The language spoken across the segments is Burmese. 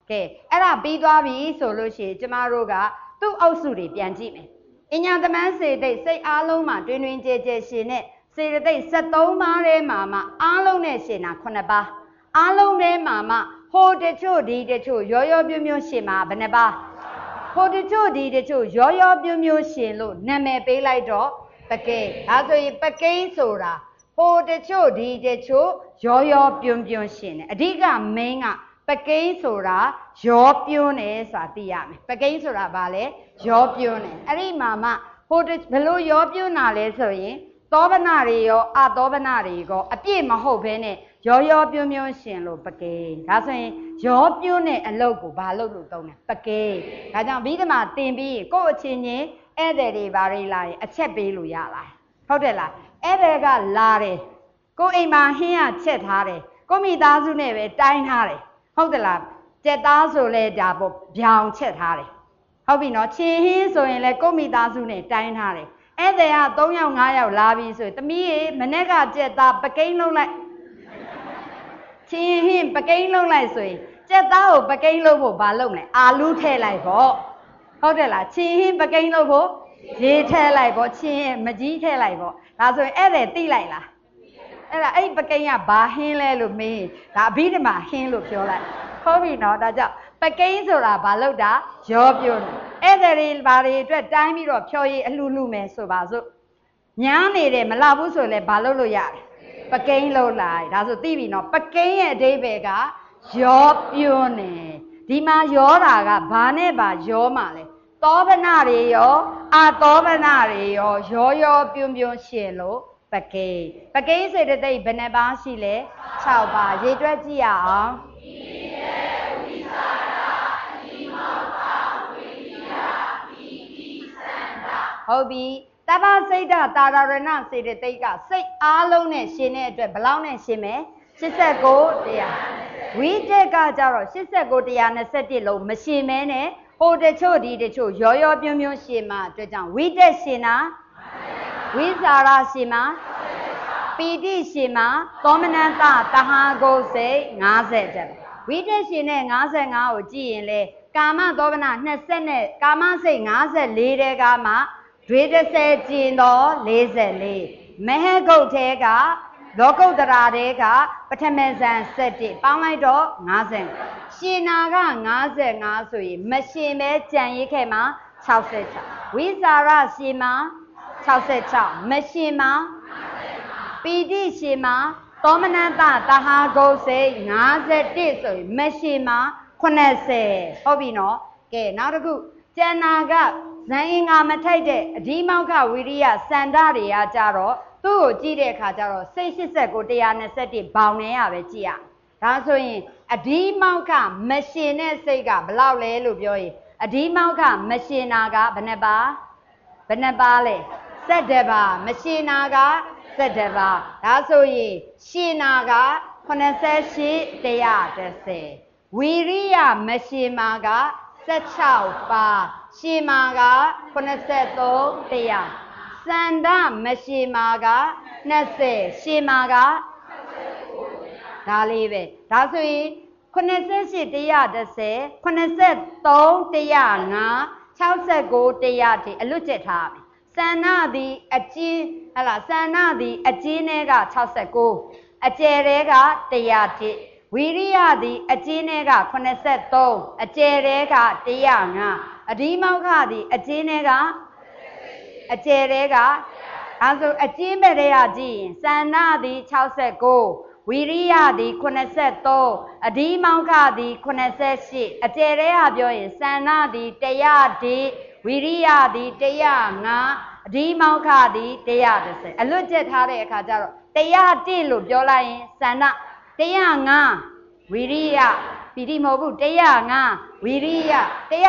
Kê, ấy là bí đoá bí sổ lô xì chứ mà rô gà tu áo sủ đi biên chị mẹ. Ý nhà tâm án xì đầy xây á lông mà tuyên nguyên chê xì nè xì đầy sạch tấu má rê mà á lông nè xì nà khôn ba. Á lông rê mà hô đê chô đi đê chô yo biêu miêu xì mà bần ba. Hô đê chô đi đê chô yo biêu miêu xì lô nè mẹ bê lại đó. Bà kê, á rồi bà kê sổ ra. Hô đê chô đi đê chô yo biêu miêu xì nè. Đi gà mênh á. Bà kê sổ ra yo biêu nè xóa tì yá mẹ. Bà kê sổ ra bà lê yo biêu nè. Á đi mà hô đê bà lô yo biêu nà lê sổ yến. Tố bà nà rì yo, á tố bà nà rì go. Á bì mà hô bê nè yo biêu miêu xì lô bà kê. Đó xuyên yo biêu nè á lô cụ bà lô lô tông nè. Bà kê. Đó chẳng bí mà tìm bí cô chị nhé. Ê đê rì bà rì lại á chết bì lù yá lại.ဟုတ်တယ်လားအဲ့ဒါကလာတယ်ကိုအိမ်မှာဟင်းကချက်ထားတယ်ကိုမိသားစုနဲ့ပဲတိုင်းထားတယ်ဟုတ်တယ်လားကြက်သားဆိုလဲဒါပေါ့ဗျောင်ချက်ထားတယ်ဟုတ်ပြီနော်ချင်းဟင်းဆိုရင်လဲကိုမိသားစုနဲ့တိုင်းထားတယ်အဲ့ဒါက3ယောက်5ယောက်လာပြီဆိုရင်သမီးရေမနေ့ကကြက်သားပကိန်းလုံးလိုက်ချင်းဟင်းပကိန်းလုံးလိုက်ဆိုရင်ကြက်သားကိုပကိန်းလုံးဖို့ဘာလုပ်မလဲအာလူးထည့်လိုက်ပေါ့ဟုတ်တယ်လားချင်းဟင်းပကိန်းလုံးဖို့ရေထဲလိုက်ပေါ့ချင်းမကြီးထဲလိုက်ပေါ့ဒါဆိုရင်အဲ့ဒါတိလိုက်လားအဲ့ဒါအဲ့ပကိန်းကဘာဟင်းလဲလို့မေးဒါအဘိဓမ္မာဟင်းလို့ပြောလိုက်ဟုတ်ပြီနော်ဒါကြောင့်ပကိန်းဆိုတာဘာလို့တာရောပြို့အဲ့ဒါတွေဘာတွေအတွက်တိုင်းပြီးတော့ဖြောရည်အလှလှမယ်ဆိုပါစို့ညားနေတယ်မလောက်ဘူးဆိုလဲဘာလို့လို့ရတယ်ပကိန်းလို့လိုက်ဒါဆိုသိပြီနော်ပကိန်းရဲ့အဓိပ္ပာယ်ကရောပြို့နေဒီမှာရောတာကဘာနဲ့ဘာရောမှာလဲသောဗနာတွေရောအာသောဗနာတွေရောပြုံရှင်းလို့ပကိန်းစေတသိက်ဘယ်နှပါရှိလဲ6ပါရေတွက်ကြည့်ရအောင်ဟုတ်ပြီတပ္ပစိတ်တတာရဏစေတသိက်ကစိတ်အားလုံးနဲ့ရှင်းတဲ့အတွက်ဘယ်လောက်နဲ့ရှင်းမယ်89တရားဝိတက်ကကြတော့89တရား21လုံးမရှင်းမဲနဲ့ဟိုတချို့ဒီတချို့ရောပြုံရှင်းမှာအတွက်ကြောင့်ဝိတက်ရှင်းတာဝိဇာရရှင်းမှာပီတိရှင်းမှာသောမနတတဟာဂုစိတ်50တက်ဝိတက်ရှင်းတဲ့55ကိုကြည့်ရင်လေကာမသောမန20နဲ့ကာမစိတ်54တဲ့ကမှဒွေ30ကျင်တော့44မဟဂုတ်ထဲကလောကုတ္တရာတဲကပထမဇန်7ပေါင်းလိုက်တော့50ရှင်နာက55ဆိုရင်မရှင်မဲကြံရိပ်ခဲ့မှာ66ဝိဇာရရှင်မှာ66မရှင်မှာပီတိရှင်မှာသောမနတတဟာဂုစိတ်51ဆိုရင်မရှင်မှာ80ဟုတ်ပြီနော်ကဲနောက်တစ်ခုကျန်နာကဇန်အင်္ဂါမထိုက်တဲ့အဓိမောက္ခဝိရိယစန္ဒတွေကကြတော့သူ့ကိုကြည့်တဲ့အခါကျတော့စိတ်89 121ဘောင်နေရပဲကြည့်ရဒါဆိုရင်အဓိမောက္ခမရှင်တဲ့စိတ်ကဘယ်လောက်လဲလို့ပြောရင်အဓိမောက္ခမရှင်နာကဘယ်နှပါလဲ17ပါမရှင်နာက17ပါဒါဆိုရင်ရှင်နာက88 130ဝီရိယမရှင်မာက16ပါရှင်မာက83 100စန္ဒမရှင်မာက20ရှင်မာကဒါလေးပဲဒါဆိုရင်88 130 83 105 69 100တိအလွတ်ကျက်ထားပြီစန္ဒသည်အကျဉ်းဟလာစန္ဒသည်အကျဉ်းထဲက69အကျယ်ထဲက100တိဝီရိယသည်အကျဉ်းထဲက83အကျယ်ထဲက105အဓိမောက္ခသည်အကျဉ်းထဲကအကျယ်တဲကအဲဆိုအကျဉ်းပဲတဲ့ရကြည့်ရင်စန္ဒသည်69ဝီရိယသည်83အဓိမောက္ခသည်88အကျယ်တဲကပြောရင်စန္ဒသည်100ဒီဝီရိယသည်105အဓိမောက္ခသည်130အလွတ်ကျက်ထားတဲ့အခါကျတော့101လို့ပြောလိုက်ရင်စန္ဒ105ဝီရိယပီတိမဟုတ်ဘူး105ဝီရိယ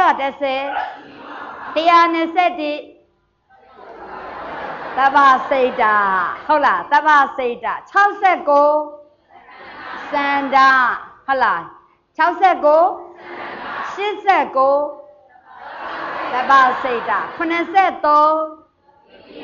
130 121တပ္ပစိတ်တာဟုတ်လားတပ္ပစိတ်တာ69စန္ဒဟုတ်လား69 89တပ္ပစိတ်တာ83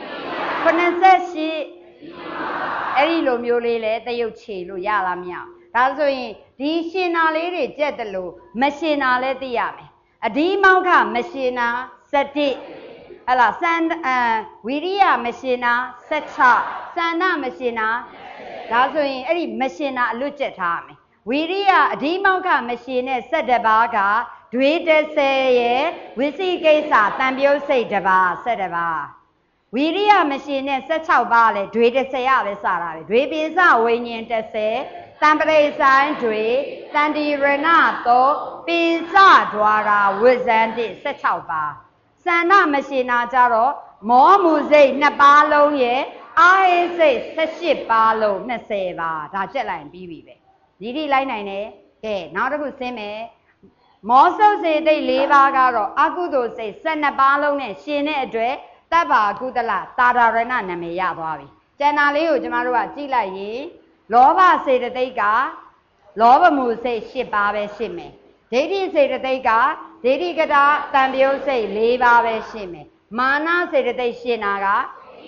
88အဲ့ဒီလိုမျိုးလေးလဲတရုပ်ချေလို့ရလားမရဒါဆိုရင်ဒီရှင်နာလေးတွေကြက်တယ်လို့မရှင်နာလဲသိရမယ်အဒီမောက္ခမရှင်နာ7ဟဲ့လားဝီရိယမရှင်နာ16စန္ဒမရှင်နာဒါဆိုရင်အဲ့ဒီမရှင်နာအလွတ်ကျက်ထားရမယ်ဝီရိယအဒီမောက္ခမရှင်နဲ့17ပါးကဒွေ30ရဲ့ဝိသိကိစ္စတံပြုတ်စိတ်1ပါး17ပါးဝီရိယမရှင်နဲ့16ပါးလဲဒွေ30ရပဲစတာပဲဒွေပိစဝိညာဉ်30တံပရိဆိုင်ဒွေတန်တိရဏသောပိစဒွါရာဝိဇန္တိ16ပါးစန္ဒမရှင်နာကြတော့မောမူစိတ်2ပါးလုံးရဲ့အာဟိစိတ်18ပါးလုံး20ပါးဒါကြက်လိုက်ပြီးပြီပဲဒီတိလိုက်နိုင်တယ်ကဲနောက်တစ်ခုဆင်းမယ်မောဆုတ်စေတိတ်4ပါးကတော့အကုသိုလ်စိတ်12ပါးလုံးနဲ့ရှင်တဲ့အတွက်တပ္ပါကုသလသာဒရဏနာမည်ရသွားပြီကျန်တာလေးကိုကျမတို့ကကြည့်လိုက်ရင်လောဘစေတသိက်ကလောဘမှုစိတ်10ပါးပဲရှိမယ်ဒိဋ္ဌိစေတသိက်ကဒိဋ္ဌိကတာတံပြုတ်စိတ်4ပါးပဲရှိမယ်မာနစေတသိက်ရှင်နာက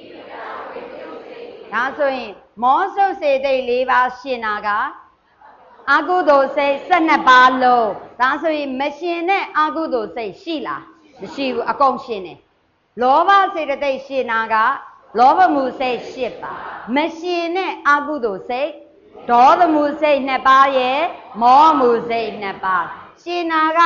ဒါဆိုရင်မောဆုတ်စေတိတ်4ပါးရှင်နာကအကုသိုလ်စိတ်12ပါးလုံးဒါဆိုရင်မရှင်တဲ့အကုသိုလ်စိတ်ရှိလားမရှိဘူးအကုန်ရှင်တယ်လောဘစေတသိက်ရှင်နာကလောဘမှုစိတ်10ပါးမရှင်တဲ့အကုသိုလ်စိတ်ဒေါသမှုစိတ်2ပါးရဲ့မောမှုစိတ်2ပါးရှင်နာက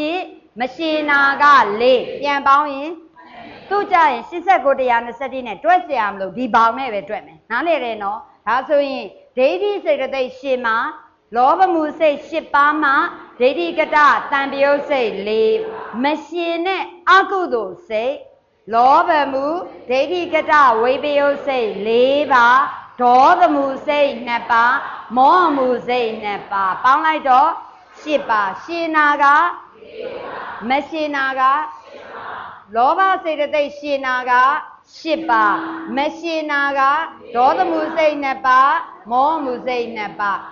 10မရှင်နာက4ပြန်ပေါင်းရင်သူ့ကြရင်89တရား20နဲ့တွက်เสียမလို့ဒီဘောင်နဲ့ပဲတွက်မယ်နားလေတယ်နော်ဒါဆိုရင်ဒိဋ္ဌိစေတသိက်ရှင်မှာလောဘမှုစိတ်10ပါးမှာဒိဋ္ဌိကတတံပြုတ်စိတ်4မရှင်တဲ့အကုသိုလ်စိတ်လောဘမှုဒိဋ္ဌိကတဝိပယုတ်စိတ်4ပါးဒေါသမှုစိတ်2ပါးမောဟမှုစိတ်2ပါးပေါင်းလိုက်တော့10ပါးရှင်နာကမရှင်နာကလောဘစေတသိက်ရှင်နာက10ပါးမရှင်နာကဒေါသမှုစိတ်2ပါးမောမှုစိတ်2ပါး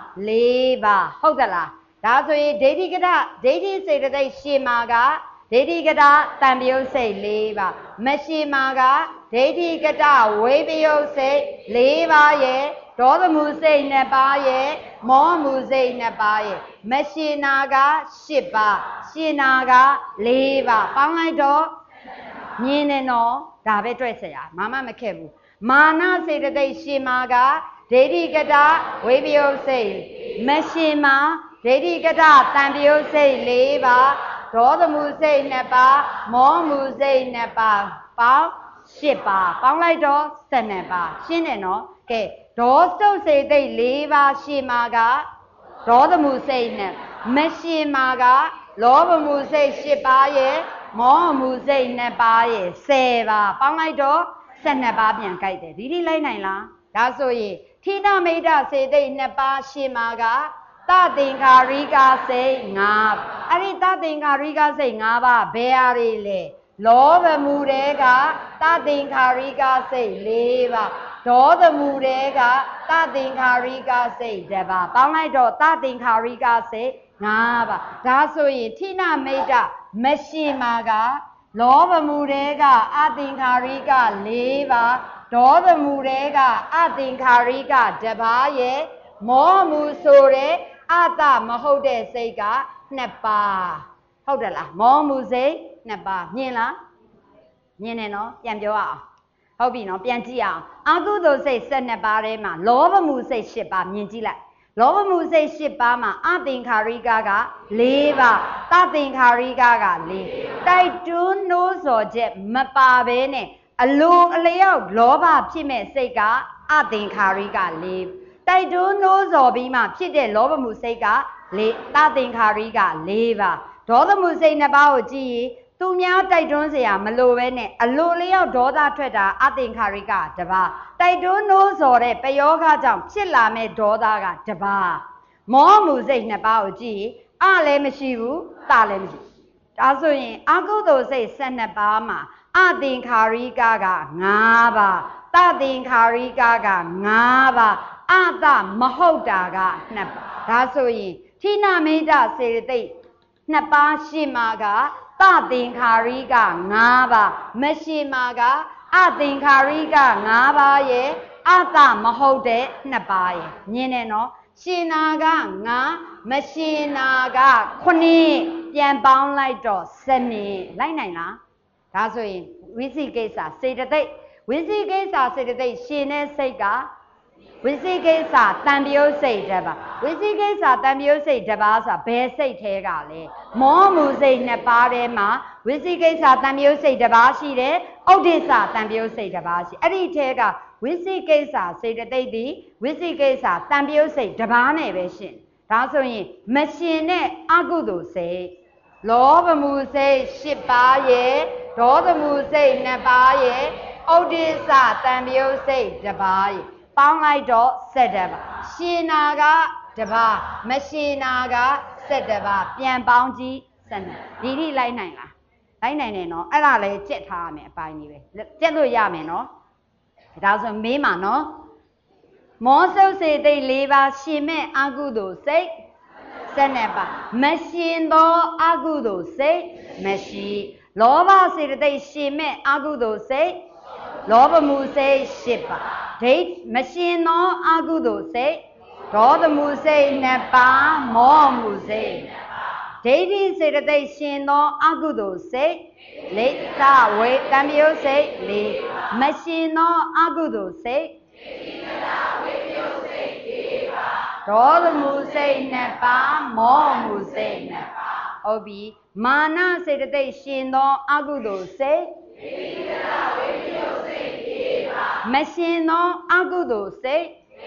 4ပါးဟုတ်သလားဒါဆိုရင်ဒိဋ္ဌိကတဒိဋ္ဌိစေတသိက်ရှင်မာကဒိဋ္ဌိကတတံပြုတ်စိတ်4ပါးမရှင်မာကဒိဋ္ဌိကတဝိပယုတ်စိတ်4ပါးရဲ့ဒေါသမှုစိတ်2ပါးရဲ့မောမှုစိတ်2ပါးရဲ့မရှင်နာက10ပါးရှင်နာက4ပါးပေါင်းလိုက်တော့မြင်နေတော့ဒါပဲတွေ့เสียမမခက်ဘူးမာနစေတသိက်ရှင်မာကဒိဋ္ဌိကတဝိပယုတ်စိတ်မရှင်မာဒိဋ္ဌိကတတံပြုတ်စိတ်4ပါးဒေါသမှုစိတ်2ပါးမောမှုစိတ်2ပါးပေါင်း10ပါးပေါင်းလိုက်တော့12ပါးရှင်းတယ်နော်ကဲဒေါသုတ်စေသိက်4ပါးရှင်မာကဒေါသမှုစိတ်နဲ့မရှင်မာကလောဘမှုစိတ်10ပါးရဲ့မောဟမှုစိတ်2ပါးရဲ့10ပါးပေါင်းလိုက်တော့12ပါးပြန်ကြိုက်တယ်ဒီဒီလိုက်နိုင်လားဒါဆိုရင်ထိနမိတ်စေသိက်2ပါးရှင်မာကတသင်္ခါရိကစိတ်5အဲ့ဒီတသင်္ခါရိကစိတ်5ပါးဘယ်ဟာတွေလဲလောဘမှုတွေကတသင်္ခါရိကစိတ်4ပါးဒေါသမှုတွေကတသင်္ခါရိကစိတ်1ပါးပေါင်းလိုက်တော့တသင်္ခါရိကစိတ်5ပါးဒါဆိုရင်ထိနမိတ်မရှင်မာကလောဘမှုတွေကအသင်္ခါရိက4ပါးဒေါသမှုတွေကအသင်္ခါရိက1ပါးရဲ့မောမှုဆိုတဲ့အတမဟုတ်တဲ့စိတ်က2ပါးဟုတ်တယ်လားမောမှုစိတ်2ပါးမြင်လားမြင်တယ်နော်ပြန်ပြောအောင်ဟုတ်ပြီနော်ပြန်ကြည့်အောင်အကုသိုလ်စိတ်12ပါးထဲမှာလောဘမှုစိတ်10ပါးမြင်ကြည့်လိုက်လောဘမှုစိတ်10ပါးမှာအသင်္ခါရိက4ပါးတသင်္ခါရိက4တိုက်တွန်းနှိုးဆော်ချက်မပါဘဲနဲ့အလိုအလျောက်လောဘဖြစ်မဲ့စိတ်ကအသင်္ခါရိက4တိုက်တွန်းနှိုးဆော်ပြီးမှဖြစ်တဲ့လောဘမှုစိတ်က4တသင်္ခါရိက4ပါးဒေါသမှုစိတ်2ပါးကိုကြည့်ရင်သူများတိုက်တွန်းเสียမလိုပဲနဲ့အလိုလျောက်ဒေါသထွက်တာအသင်္ခါရိက1ပါးတိုက်တွန်းနှိုးဆော်တဲ့ပယောဂကြောင့်ဖြစ်လာမဲ့ဒေါသက1ပါးမောမှုစိတ်2ပါးကိုကြည့်ရင်အလည်းမရှိဘူးတလည်းမရှိဒါဆိုရင်အကုသိုလ်စိတ်12ပါးမှာအသင်္ခါရိက5ပါးတသင်္ခါရိက5ပါးအတမဟုတ်တာက2ပါးဒါဆိုရင်ထိနမိတ်စေတသိက်2ပါးရှိမှာကတသင်္ခါရိက5ပါးမရှိမှာကအသင်္ခါရိက5ပါးရဲ့အတမဟုတ်တဲ့2ပါးရဲ့မြင်တယ်နော်ရှင်နာက9မရှင်နာက9ပြန်ပေါင်းလိုက်တော့7လိုက်နိုင်လားဒါဆိုရင်ဝိသိကိစ္စစေတသိက်ဝိသိကိစ္စစေတသိက်ရှင်တဲ့စိတ်ကဝိသိကိစ္စတန်ပြုတ်စိတ်တစ်ပါးဝိသိကိစ္စတန်ပြုတ်စိတ်တစ်ပါးဆိုတာဘယ်စိတ်ထဲကလဲမောမှုစိတ်နှစ်ပါးထဲမှာဝိသိကိစ္စတန်ပြုတ်စိတ်တစ်ပါးရှိတယ်ဩဒိစ္စတန်ပြုတ်စိတ်တစ်ပါးရှိအဲ့ဒီထဲကဝိသိကိစ္စစေတသိက်ဒီဝိသိကိစ္စတန်ပြုတ်စိတ်တစ်ပါးနဲ့ပဲရှင်ဒါဆိုရင်မရှင်တဲ့အကုသိုလ်စိတ်လောဘမှုစိတ်10ပါးရဲ့ဒေါသမှုစိတ်2ပါးရဲ့ဩဒိစ္စတန်ပြုတ်စိတ်တစ်ပါးရဲ့ပေါင်းလိုက်တော့7ပါးရှင်နာကတစ်ပါးမရှင်နာက7ပါးပြန်ပေါင်းကြည့်7ဒီထိလိုက်နိုင်လားလိုက်နိုင်တယ်နော်အဲ့ဒါလည်းကြက်ထားရမယ်အပိုင်းကြီးပဲကြက်လို့ရမယ်နော်ဒါဆိုမေးမှာနော်မောဆုပ်စေသိ4ပါးရှင်မဲ့အကုသိုလ်စိတ်7ပါးမရှင်သောအကုသိုလ်စိတ်မရှိလောဘစေတသိက်ရှင်မဲ့အကုသိုလ်စိတ်လောဘမှုစိတ်10ပါးဒိဋ္ဌမရှင်သောအကုသိုလ်စိတ်ဒေါသမှုစိတ်2ပါးမောမှုစိတ်ဒိဋ္ဌိစေတသိက်ရှင်သောအကုသိုလ်စိတ်လိစ္ဆဝေတံပြုတ်စိတ်4မရှင်သောအကုသိုလ်စိတ်ဒေါသမှုစိတ်2ပါးမောမှုစိတ်2ပါးဟုတ်ပြီမာနစေတသိက်ရှင်သောအကုသိုလ်စိတ်မရှင်သောအကုသိုလ်စိတ်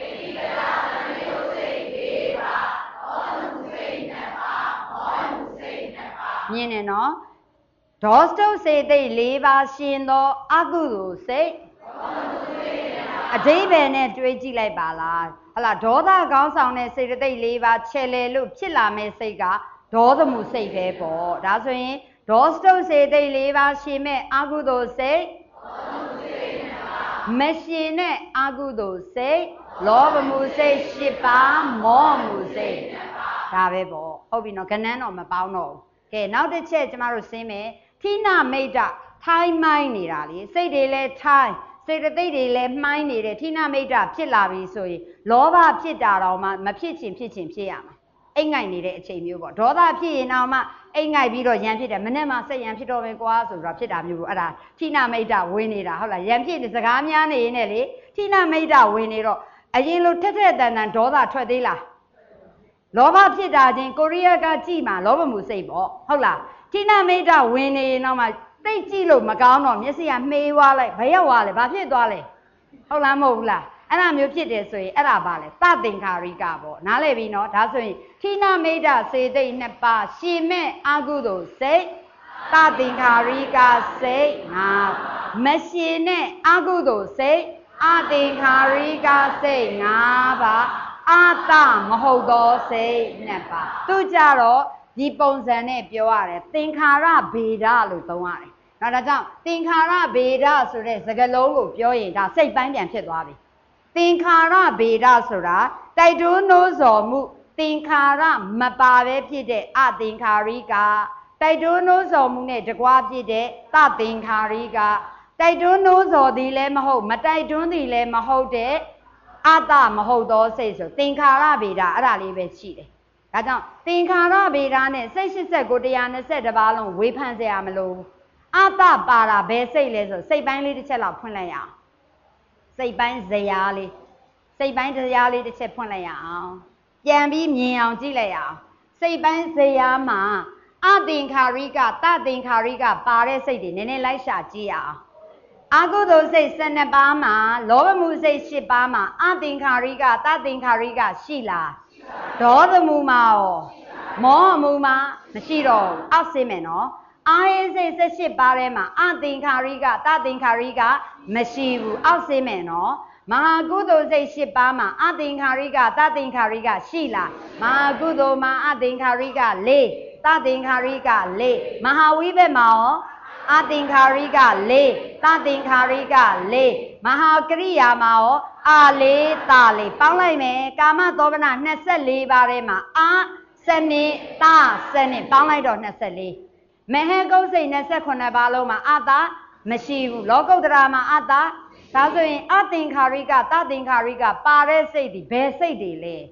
မြင်နေနော်ဒေါစတုစေသိက်4ပါးရှင်သောအကုသိုလ်စိတ်အဓိပ္ပာယ်နဲ့တွေးကြည့်လိုက်ပါလားဟလာဒေါသကောင်းဆောင်တဲ့စေတသိက်4ပါးချဲလေလို့ဖြစ်လာမဲ့စိတ်ကဒေါသမှုစိတ်ပဲပေါ့ဒါဆိုရင်ဒေါစတုစေသိက်4ပါးရှင်မဲ့အကုသိုလ်စိတ်မရှင်တဲ့အကုသိုလ်စိတ်လောဘမှုစိတ်10ပါးမောမှုစိတ်ဒါပဲပေါ့ဟုတ်ပြီနော်ခဏန်းတော့မပေါင်းတော့ဘူးကဲနောက်တစ်ချက်ကျမတို့ဆင်းမယ်ထိနာမိတ်တထိုင်းမိုင်းနေတာလေစိတ်တွေလဲထိုင်းစေတသိက်တွေလဲမှိုင်းနေတယ်ထိနာမိတ်တဖြစ်လာပြီဆိုရင်လောဘဖြစ်တာတော့မှမဖြစ်ချင်ဖြစ်ရမှာအိမ်ငိုက်နေတဲ့အချိန်မျိုးပေါ့ဒေါသဖြစ်ရင်တော့မှအိမ်ငိုက်ပြီးတော့ရန်ဖြစ်တယ်မနေ့မှစိတ်ရန်ဖြစ်တော့ပဲကွာဆိုတော့ဖြစ်တာမျိုးပေါ့အဲ့ဒါထိနာမိတ်တဝင်နေတာဟုတ်လားရန်ဖြစ်တဲ့စကားများနေရင်လေထိနာမိတ်တဝင်နေတော့အရင်လိုထက်တန်ဒေါသထွက်သေးလားလောဘဖြစ်တာချင်းကိုရီးယားကကြည့်မှာလောဘမှုစိတ်ပေါ့ဟုတ်လားထိနာမိတ်တဝင်နေတော့မှသိကြည့်လို့မကောင်းတော့မျက်စိကမှေးသွားလိုက်ဘယ်ရောက်သွားလဲဘာဖြစ်သွားလဲဟုတ်လားမဟုတ်ဘူးလားအဲ့ဒါမျိုးဖြစ်တယ်ဆိုရင်အဲ့ဒါပါလေသသင်္ခါရိကပေါ့နားလည်ပြီနော်ဒါဆိုရင်ထိနာမိတ်တစေသိက်2ပါးရှင်မဲ့အကုသိုလ်စိတ်သသင်္ခါရိကစိတ်5မရှင်နဲ့အကုသိုလ်စိတ်အသင်္ခါရိကစိတ်5ပါးအာသမဟုတ်သောစိတ်2ပါးသူကြတော့ဒီပုံစံနဲ့ပြောရတယ်သင်္ခါရဗေဒလို့သုံးရတယ်။ဒါကြောင့်သင်္ခါရဗေဒဆိုတဲ့စကားလုံးကိုပြောရင်ဒါစိတ်ပိုင်းပြန်ဖြစ်သွားပြီ။သင်္ခါရဗေဒဆိုတာတိုက်တွန်းနှိုးဆော်မှုသင်္ခါရမပါပဲဖြစ်တဲ့အသင်္ခါရိကတိုက်တွန်းနှိုးဆော်မှုနဲ့တကွာဖြစ်တဲ့သသင်္ခါရိကတိုက်တွန်းနှိုးဆော်သည်လည်းမဟုတ်မတိုက်တွန်းသည်လည်းမဟုတ်တဲ့အသမဟုတ်သောစိတ်ဆိုသင်္ခါရဗေဒအဲ့ဒါလေးပဲရှိတယ်။ဒါကြောင့်သင်္ခါရဗေဒနဲ့စိတ်89 120ပါးလုံးဝေဖန်စရာမလိုဘူး။အတပါတာဘယ်စိတ်လဲဆိုစိတ်ပိုင်းလေးတစ်ချက်လောက်ဖွင့်လိုက်ရအောင်။စိတ်ပိုင်းဇရာလေးစိတ်ပိုင်းဇရာလေးတစ်ချက်ဖွင့်လိုက်ရအောင်။ပြန်ပြီးမြင်အောင်ကြည့်လိုက်ရအောင်။စိတ်ပိုင်းဇရာမှာအသင်္ခါရိကတသင်္ခါရိကပါတဲ့စိတ်တွေနည်းနည်းလိုက်ရှာကြည့်ရအောင်။အကုသိုလ်စိတ်12ပါးမှာလောဘမှုစိတ်10ပါးမှာအသင်္ခါရိကတသင်္ခါရိကရှိလားဒေါသမှုမှာရောမောဟမှုမှာမရှိတော့ဘူးအောက်ဆင်းမယ်နော်အာရေစိတ်18ပါးထဲမှာအသင်္ခါရိကတသင်္ခါရိကမရှိဘူးအောက်ဆင်းမယ်နော်မဟာကုသိုလ်စိတ်10ပါးမှာအသင်္ခါရိကတသင်္ခါရိကရှိလားမဟာကုသိုလ်မှာအသင်္ခါရိက4တသင်္ခါရိက4မဟာဝိဘက်မှာရောအသင်္ခါရိက4တသင်္ခါရိက4မဟာကရိယာမှာရောအာ4တာ4ပေါင်းလိုက်မယ်ကာမသောဗနာ24ပါးထဲမှာအာစနစ်တာစနစ်ပေါင်းလိုက်တော့24မဟေကုတ်စိတ်28ပါးလုံးမှာအတာမရှိဘူးလောကုတ္တရာမှာအတာဒါဆိုရင်အသင်္ခါရိကတသင်္ခါရိကပါတဲ့စိတ်ဒီဘယ်စိတ်တွေလဲ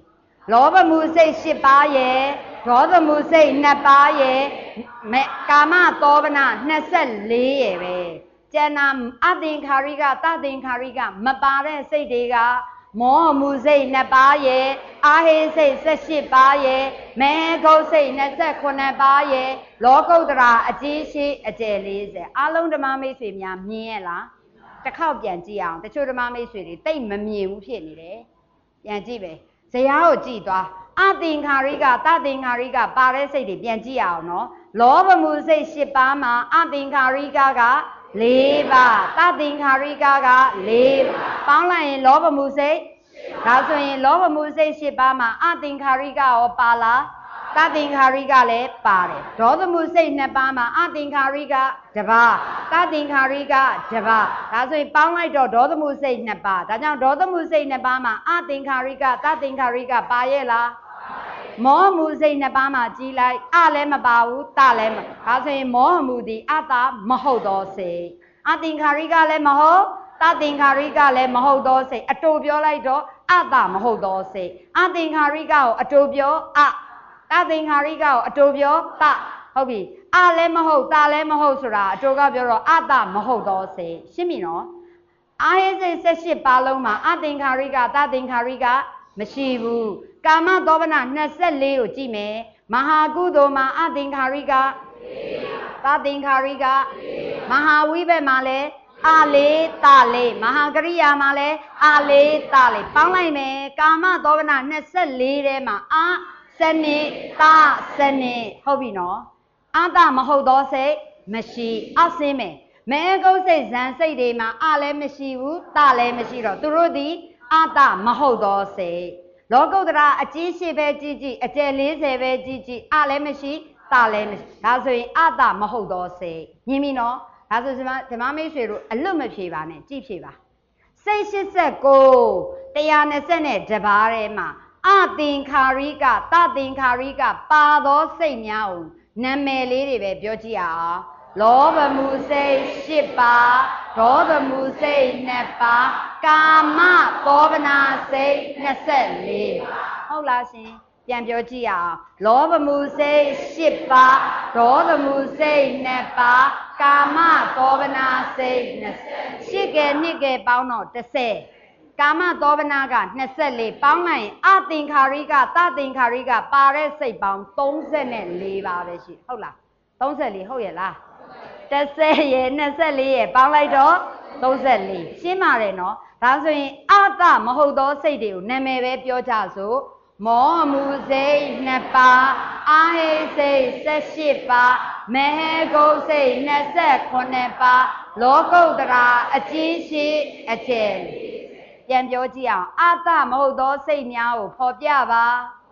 လောဘမှုစိတ်၈ပါးရဲ့ဒေါသမှုစိတ်2ပါးရဲ့ကာမသောဗနာ24ရဲ့ပဲကျန်တာအသင်္ခါရိကတသင်္ခါရိကမပါတဲ့စိတ်တွေကမောဟမှုစိတ်2ပါးရဲ့အာဟိစိတ်18ပါးရဲ့မေဂုတ်စိတ်29ပါးရဲ့လောကုတ္တရာအကြီးရှိအကျယ်40အလုံးဓမ္မမိတ်ဆွေများမြင်ရဲ့လားတစ်ခေါက်ပြန်ကြည့်အောင်တချို့ဓမ္မမိတ်ဆွေတွေတိတ်မမြင်ဘူးဖြစ်နေတယ်ပြန်ကြည့်ပဲဇယားကိုကြည့်သွားအသင်္ခါရိကတသင်္ခါရိကပါတဲ့စိတ်တွေပြန်ကြည့်အောင်နော်လောဘမှုစိတ်10ပါးမှာအသင်္ခါရိကက4ပါးတသင်္ခါရိကက4ပေါင်းလိုက်ရင်လောဘမှုစိတ်ဒါဆိုရင်လောဘမှုစိတ်10ပါးမှာအသင်္ခါရိကရောပါလားတသင်္ခါရိကလည်းပါတယ်ဒေါသမှုစိတ်2ပါးမှာအသင်္ခါရိက1ပါးတသင်္ခါရိက1ပါးဒါဆိုရင်ပေါင်းလိုက်တော့ဒေါသမှုစိတ်2ပါးဒါကြောင့်ဒေါသမှုစိတ်2ပါးမှာအသင်္ခါရိကတသင်္ခါရိကပါရဲ့လားမောဟမှုစိတ်2ပါးမှာကြီးလိုက်အလည်းမပါဘူးတလည်းမဒါဆိုရင်မောဟမှုသည်အတ္တမဟုတ်သောစိတ်အသင်္ခါရိကလည်းမဟုတ်တသင်္ခါရိကလည်းမဟုတ်သောစိတ်အတူပြောလိုက်တော့အတ္တမဟုတ်သောစိတ်အသင်္ခါရိကကိုအတူပြောတသင်္ခါရိကကိုအတူပြောတဟုတ်ပြီအလည်းမဟုတ်တလည်းမဟုတ်ဆိုတာအတူကပြောတော့အတ္တမဟုတ်သောစိတ်ရှင်းပြီနော်အာဟိစိတ်18ပါးလုံးမှာအသင်္ခါရိကတသင်္ခါရိကမရှိဘူးကာမသောဗနာ24ကိုကြည့်မယ်မဟာကုသိုလ်မှာအသင်္ခါရိကတသင်္ခါရိကမဟာဝိဘက်မှာလည်းအလေးတလေးမဟာကရိယာမှာလည်းအလေးတလေးပေါင်းလိုက်မယ်ကာမသောဗနာ24ထဲမှာအစနစ်တစနစ်ဟုတ်ပြီနော်အတ္တမဟုတ်သောစိတ်မရှိအစင်းမယ်မဲကုတ်စိတ်ဇန်စိတ်တွေမှာအလည်းမရှိဘူးတလည်းမရှိတော့သူတို့သည်အတ္တမဟုတ်သောစိတ်လောကုတ္တရာအကြီးရှိပဲကြည့်ကြည့်အကျယ်40ပဲကြည့်ကြည့်အလည်းမရှိတလည်းမရှိဒါဆိုရင်အတ္တမဟုတ်သောစိတ်မြင်ပြီနော်ဒါဆိုဓမ္မမိတ်ဆွေတို့အလွတ်မဖြေပါနဲ့ကြည့်ဖြေပါစိတ်89 120ပါးထဲမှာအသင်္ခါရိကတသင်္ခါရိကပါသောစိတ်များကိုနာမည်လေးတွေပဲပြောကြည့်အောင်လောဘမှုစိတ်10ပါးဒေါသမှုစိတ်2ပါးကာမသောဗနာစိတ်24ဟုတ်လားရှင်ပြန်ပြောကြည့်အောင်လောဘမှုစိတ်10ပါးဒေါသမှုစိတ်2ပါးကာမသောဗနာစိတ်20ကဲနှစ်ကဲပေါင်းတော့30ကာမသောဗနာက24ပေါင်းလိုက်ရင်အသင်္ခါရိကတသင်္ခါရိကပါတဲ့စိတ်ပေါင်း34ပါပဲရှိဟုတ်လား34ဟုတ်ရဲ့လား10ရဲ့24ရဲ့ပေါင်းလိုက်တော့34ရှင်းပါတယ်နော်ဒါဆိုရင်အတ္တမဟုတ်သောစိတ်တွေကိုနာမည်ပဲပြောကြစို့မောဟမှုစိတ်2ပါးအာဟိစိတ်18ပါးမေဟဂုတ်စိတ်29ပါးလောကုတ္တရာအကြီးရှိအကျယ်ပြန်ပြောကြည့်အောင်အတ္တမဟုတ်သောစိတ်များကိုဖော်ပြပါ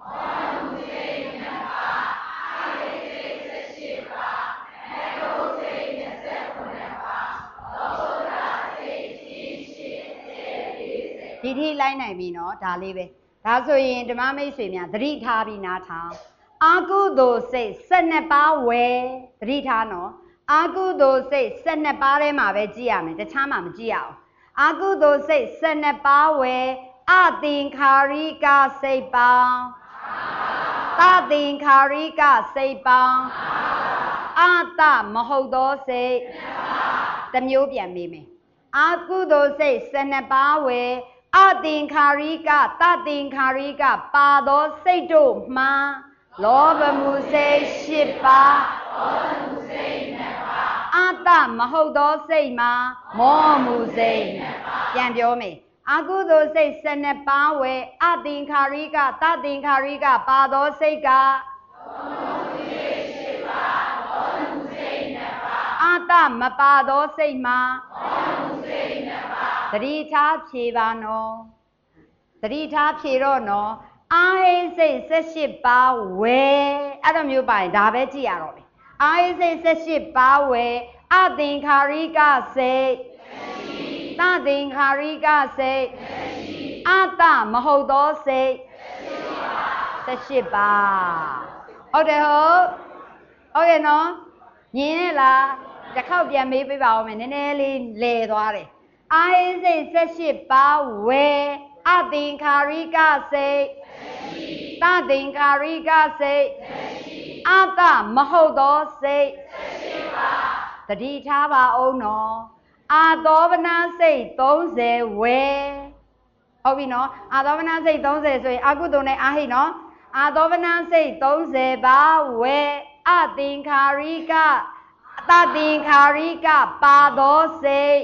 ဒီထိလိုက်နိုင်ပြီနော်ဒါလေးပဲဒါဆိုရင်ဓမ္မမိတ်ဆွေများသတိထားပြီးနားထောင်အာကုသိုလ်စိတ်12ပါးဝယ်သတိထားနော်အာကုသိုလ်စိတ်12ပါးထဲမှာပဲကြည့်ရမယ်တခြားမှာမကြည့်ရအောင်အာကုသိုလ်စိတ်12ပါးဝယ်အသင်္ခါရိကစိတ်ပေါင်းတသင်္ခါရိကစိတ်ပေါင်းအတ္တမဟုတ်သောစိတ်တစ်မျိုးပြန်မေးမယ်အာကုသိုလ်စိတ်12ပါးဝယ်အသင်္ခါရိကတသင်္ခါရိကပါသောစိတ်တို့မှာလောဘမှုစိတ်10ပါးဒေါသမှုစိတ်2ပါးအတ္တမဟုတ်သောစိတ်မှာမောဟမှုစိတ်2ပါးပြန်ပြောမယ်အကုသိုလ်စိတ်12ပါးဝယ်အသင်္ခါရိကတသင်္ခါရိကပါသောစိတ်ကဒေါသမှုစိတ်10ပါးဒေါသမှုစိတ်2ပါးအတ္တမပါသောစိတ်မှာမောဟမှုစိတ်2ပါးသတိထားဖြေပါနော်သတိထားဖြေတော့နော်အာဟိစိတ်18ပါးဝယ်အဲ့လိုမျိုးပါရင်ဒါပဲကြည့်ရတော့မယ်အာဟိစိတ်18ပါးဝယ်အသင်္ခါရိကစိတ်တသင်္ခါရိကစိတ်အတ္တမဟုတ်သောစိတ်18ပါးဟုတ်တယ်ဟုတ်ရဲ့နော်ညင်ရဲ့လားတစ်ခေါက်ပြန်မေးပေးပါဦးမယ်နည်းနည်းလေးလဲသွားတယ်အာဟိစိတ်18ပါးဝယ်အသင်္ခါရိကစိတ်တသင်္ခါရိကစိတ်အတ္တမဟုတ်သောစိတ်တတိထားပါအောင်နော်အာသောပနာစိတ်30ဝယ်ဟုတ်ပြီနော်အာသောပနာစိတ်30ဆိုရင်အကုသိုလ်နဲ့အာဟိနော်အာသောပနာစိတ်30ပါဝယ်အသင်္ခါရိကတသင်္ခါရိကပါသောစိတ်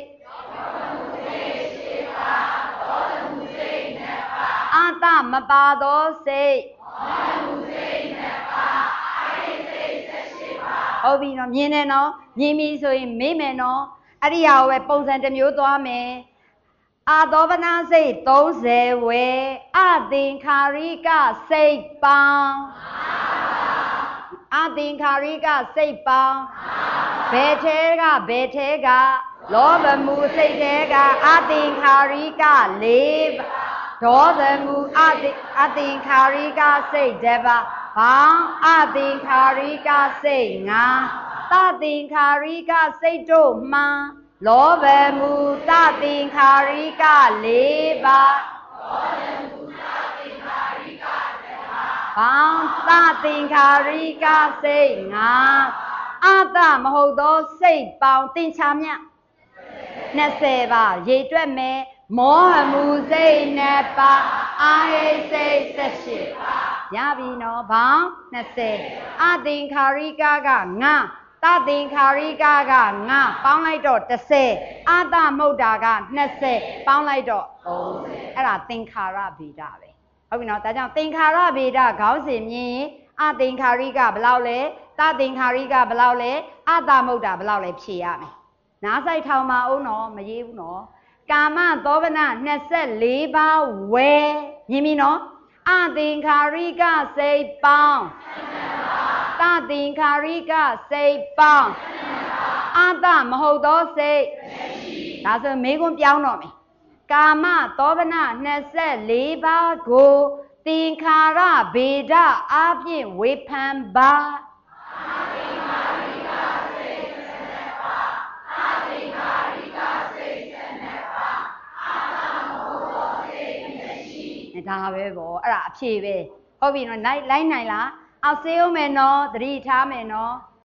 အတ္တမပါသောစိတ်ဟုတ်ပြီနော်မြင်တယ်နော်မြင်ပြီဆိုရင်မေးမယ်နော်အဲ့ဒီဟာကိုပဲပုံစံတစ်မျိုးသွားမယ်အာသောပနာစိတ်30ဝယ်အသင်္ခါရိကစိတ်ပေါင်းအသင်္ခါရိကစိတ်ပေါင်းဘယ်ထဲကလောဘမှုစိတ်ထဲကအသင်္ခါရိက4ဒေါသမှုအသင်္ခါရိကစိတ်1ပါဘောင်းအသင်္ခါရိကစိတ်5သသင်္ခါရိကစိတ်တို့မှလောဘမှုသသင်္ခါရိက4ပါဘောင်းသသင်္ခါရိကစိတ်5အတ္တမဟုတ်သောစိတ်ပေါင်းသင်္ချာမြ20ပါရေတွက်မယ်မောဟမှုစိတ်2ပါအာဟိစိတ်18ပါရပြီနော်ဘောင်း20အသင်္ခါရိကက9သသင်္ခါရိကက9ပေါင်းလိုက်တော့10အတ္တမဟုတ်တာက20ပေါင်းလိုက်တော့30အဲ့ဒါသင်္ခါရဗေဒပဲဟုတ်ပြီနော်ဒါကြောင့်သင်္ခါရဗေဒခေါင်းစဉ်မြင်အသင်္ခါရိကဘယ်လောက်လဲသသင်္ခါရိကဘယ်လောက်လဲအတ္တမဟုတ်တာဘယ်လောက်လဲဖြေရမယ်နားဆိုင်ထောင်ပါဦးနော်မရေးဘူးနော်ကာမသောဗနာ24ပါးဝယ်မြင်ပြီနော်အသင်္ခါရိကစိတ်ပေါင်းသသင်္ခါရိကစိတ်ပေါင်းအတ္တမဟုတ်သောစိတ်ဒါဆိုမေးခွန်းပြောင်းတော့မယ်ကာမသောဗနာ24ပါးကိုသင်္ခါရဗေဒအပြင်ဝေဖန်ပါဒါပဲပေါ့အဲ့ဒါအဖြေပဲဟုတ်ပြီနော်လိုက်နိုင်လားအောက်စေးအောင်မယ်နော်သတိထားမယ်နော်